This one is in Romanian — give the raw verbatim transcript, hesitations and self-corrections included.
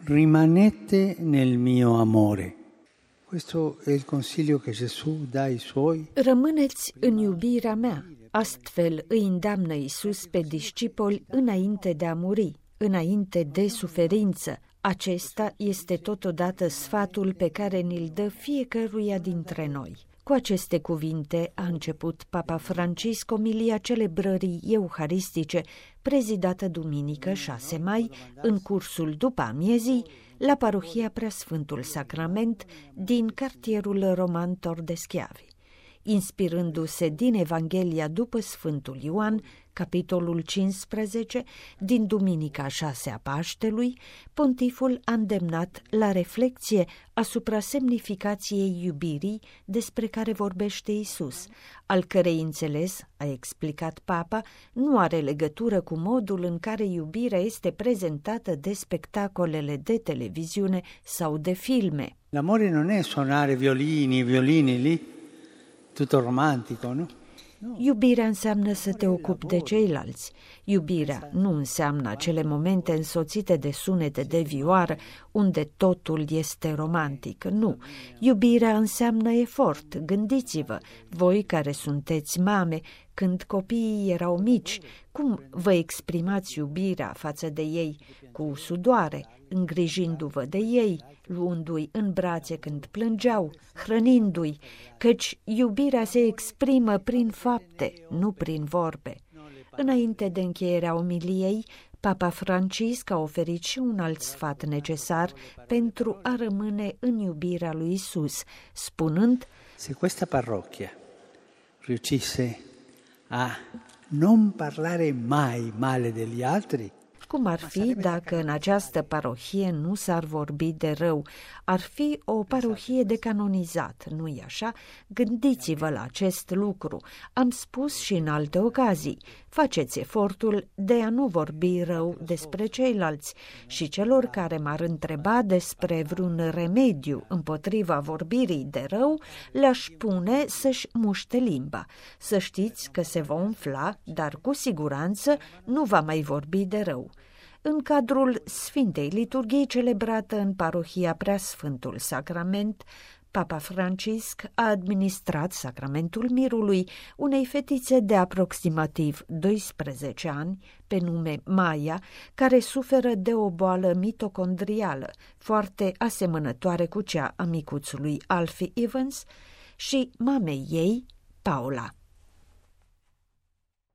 rimanete nel mio amore. Questo è il consiglio che Gesù dà ai suoi. Rămâneți în iubirea mea. Astfel îi îndeamnă Iisus pe discipoli înainte de a muri, înainte de suferință. Acesta este totodată sfatul pe care ni-l dă fiecăruia dintre noi. Cu aceste cuvinte a început Papa Francisc omilia celebrării euharistice, prezidată duminică șase mai, în cursul după amiezii, la parohia Preasfântul Sacrament din cartierul roman Tor de Schiavi. Inspirându-se din Evanghelia după Sfântul Ioan, capitolul cincisprezece, din duminica a șasea a Paștelui, pontiful a îndemnat la reflecție asupra semnificației iubirii despre care vorbește Iisus, al cărei înțeles, a explicat Papa, nu are legătură cu modul în care iubirea este prezentată de spectacolele de televiziune sau de filme. L'amore non è suonare violini, violini lì, tutto romantico, no? Iubirea înseamnă să te ocupi de ceilalți. Iubirea nu înseamnă acele momente însoțite de sunete de vioară, unde totul este romantic. Nu. Iubirea înseamnă efort. Gândiți-vă, voi care sunteți mame, când copiii erau mici, cum vă exprimați iubirea față de ei? Cu sudoare, îngrijindu-vă de ei, luându-i în brațe când plângeau, hrănindu-i, căci iubirea se exprimă prin fapte, nu prin vorbe. Înainte de încheierea omiliei, Papa Francisc a oferit și un alt sfat necesar pentru a rămâne în iubirea lui Isus, spunând: Se questa parrocchia riuscisse a non parlare mai male degli altri, cum ar fi dacă în această parohie nu s-ar vorbi de rău? Ar fi o parohie de canonizat, nu-i așa? Gândiți-vă la acest lucru. Am spus și în alte ocazii. Faceți efortul de a nu vorbi rău despre ceilalți. Și celor care m-ar întreba despre vreun remediu împotriva vorbirii de rău, le-aș spune să-și muște limba. Să știți că se va umfla, dar cu siguranță nu va mai vorbi de rău. În cadrul Sfintei Liturghii celebrată în parohia Preasfântul Sacrament, Papa Francisc a administrat sacramentul mirului unei fetițe de aproximativ doisprezece ani, pe nume Maia, care suferă de o boală mitocondrială, foarte asemănătoare cu cea a micuțului Alfie Evans, și mamei ei, Paula.